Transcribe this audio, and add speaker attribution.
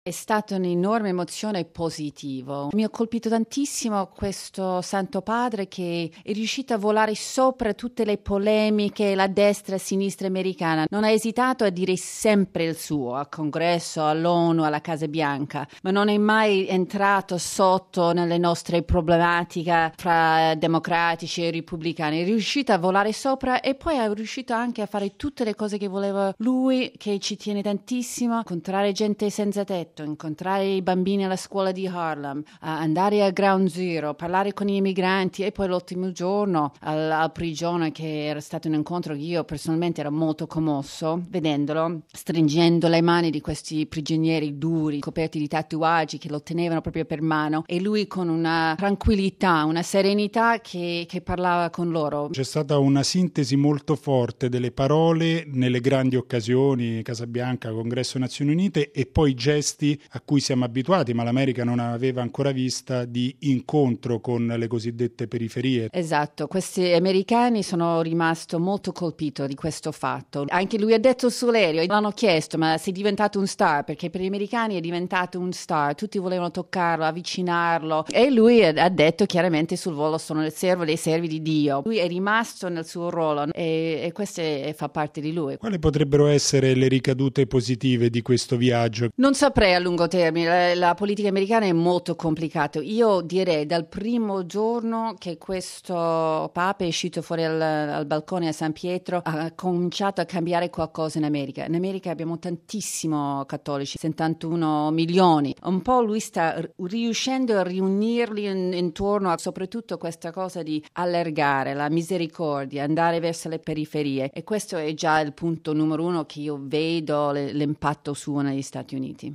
Speaker 1: È stata un'enorme emozione positivo. Mi ha colpito tantissimo questo Santo Padre che è riuscito a volare sopra tutte le polemiche, la destra e la sinistra americana. Non ha esitato a dire sempre il suo, al Congresso, all'ONU, alla Casa Bianca, ma non è mai entrato sotto nelle nostre problematiche fra democratici e repubblicani. È riuscito a volare sopra e poi è riuscito anche a fare tutte le cose che voleva lui, che ci tiene tantissimo, incontrare gente senza tetto, incontrare i bambini alla scuola di Harlem, andare a Ground Zero, parlare con gli immigranti e poi l'ultimo giorno alla prigione, che era stato un incontro che io personalmente ero molto commosso vedendolo, stringendo le mani di questi prigionieri duri, coperti di tatuaggi che lo tenevano proprio per mano e lui con una tranquillità, una serenità che parlava con loro.
Speaker 2: C'è stata una sintesi molto forte delle parole nelle grandi occasioni, Casa Bianca, Congresso Nazioni Unite, e poi gesti a cui siamo abituati, ma l'America non aveva ancora vista, di incontro con le cosiddette periferie.
Speaker 1: Esatto, questi americani sono rimasto molto colpito di questo fatto. Anche lui ha detto sull'aereo, l'hanno chiesto, ma sei diventato un star? Perché per gli americani è diventato un star, tutti volevano toccarlo, avvicinarlo, e lui ha detto chiaramente sul volo: sono il servo dei servi di Dio. Lui è rimasto nel suo ruolo e questo fa parte di lui.
Speaker 2: Quali potrebbero essere le ricadute positive di questo viaggio?
Speaker 1: Non saprei a lungo termine, la politica americana è molto complicata. Io direi dal primo giorno che questo Papa è uscito fuori al balcone a San Pietro ha cominciato a cambiare qualcosa in America. In America abbiamo tantissimo cattolici, 71 milioni. Un po' lui sta riuscendo a riunirli intorno a soprattutto questa cosa di allargare la misericordia, andare verso le periferie, e questo è già il punto numero uno che io vedo l'impatto suo negli Stati Uniti.